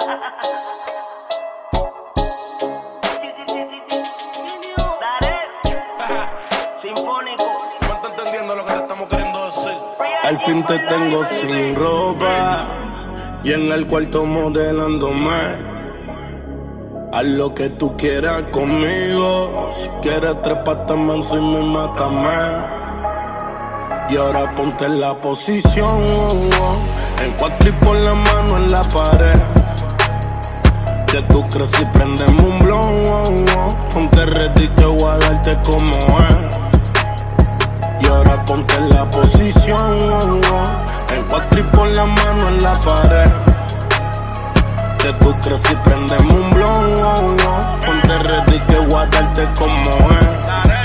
No está entendiendo lo que te estamos queriendo decir. Al fin te tengo sin ropa y en el cuarto modelándome. Haz lo que tú quieras conmigo. Si quieres treparte manso y me mátame. Y ahora ponte en la posición, en cuatro y pon la mano en la pared. Que tú crees y prendemos un blon, ponte ready que voy a darte como es. Y ahora ponte en la posición, en cuatro y pon la mano en la pared. Que tú crees y prendemos un blon, ponte ready que voy a darte como es.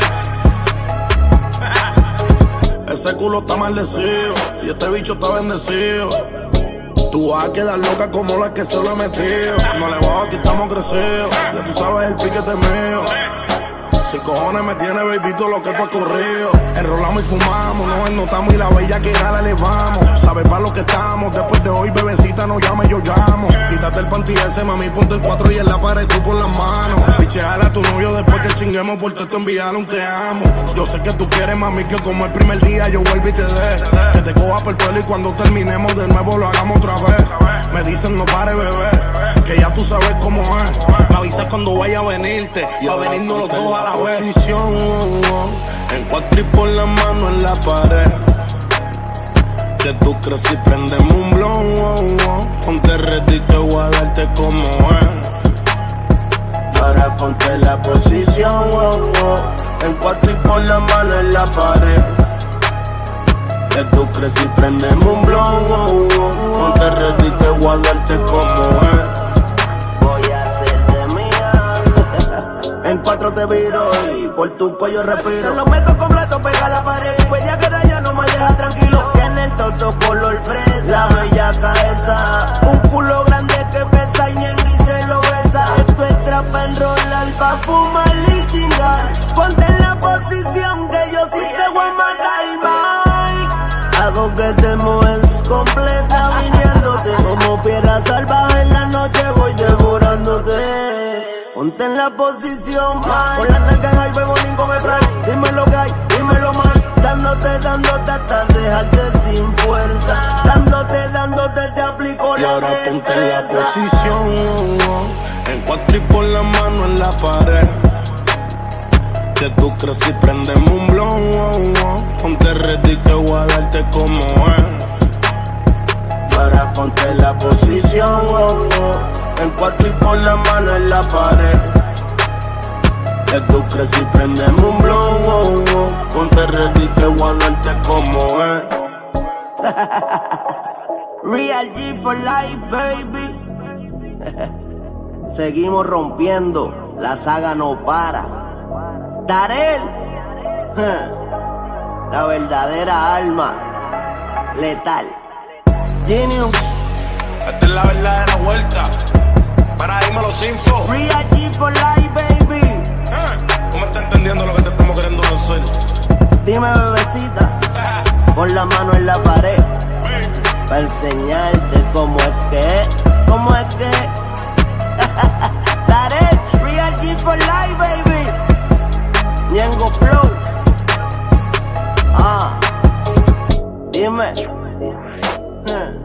Ese culo está maldecido y este bicho está bendecido. Tú vas a quedar loca como la que se lo he metido. No le bajo, aquí estamos crecidos. Ya tú sabes el piquete mío. Si cojones me tiene, baby, todo lo que tú has corrido. Enrolamos y fumamos, nos ennotamos y la bella que la elevamos. Sabes para lo que estamos, después de hoy, bebecita, no llame, yo llamo. Quítate el panty ese, mami, ponte el 4 y en la pared tú por las manos. Picheale a tu novio después que chinguemos, por texto enviarle un te amo. Yo sé que tú quieres, mami, que como el primer día yo vuelvo y te dé. Que te coja por el pelo y cuando terminemos de nuevo lo hagamos otra vez. Me dicen no pare, bebé, que ya tú sabes cómo es. Me avisas cuando vaya a venirte, pa' venirnos los dos a la vez. Posición, en cuatro y pon la mano en la pared. Que tú crees y prendemos un blon, ponte ready que voy a darte como es. Y ahora ponte en la posición, en cuatro y pon la mano en la pared. Que tú crees y prendemos un blon, ponte ready que voy a darte como es. En 4 te viro y por tu cuello respiro. Te lo meto completo, pega la pared. Bella que ya no me deja tranquilo. Tiene el toto color fresa. La bella cabeza, un culo grande que pesa y Ñengui se lo besa. Esto es trap and roll, pa' fumar y chingar. Ponte en la posición que yo sí te voy a matar, Mike. Hago que te mueves completa viniéndote. Como fiera salvaje en la noche voy devorándote. Ponte en la posición, man. Con las nalgas ahí bebo con el spray. Dime lo que hay, dímelo mal. Dándote hasta dejarte sin fuerza. Dándote, te aplico la ahora ponte en la posición, en cuatro y pon la mano en la pared. Que tú crees y prendemos un blon, ponte ready que voy a darte como es. Y ahora ponte en la posición, en cuatro y pon la mano en la pared. Que tú crees y prendemos un blon, ponte ready que voy a darte como es. Real G for life, baby. Seguimos rompiendo, la saga no para. Darel, la verdadera alma letal. Genius, Esta es la verdadera vuelta. Para dímelo sin info. Real G for life, baby. ¿Tú me estás entendiendo lo que te estamos queriendo decir? Dime, bebecita, pon la mano en la pared. Pa' enseñarte cómo es que. Darel, Real G for life, baby. Ñengo Flow. Dime.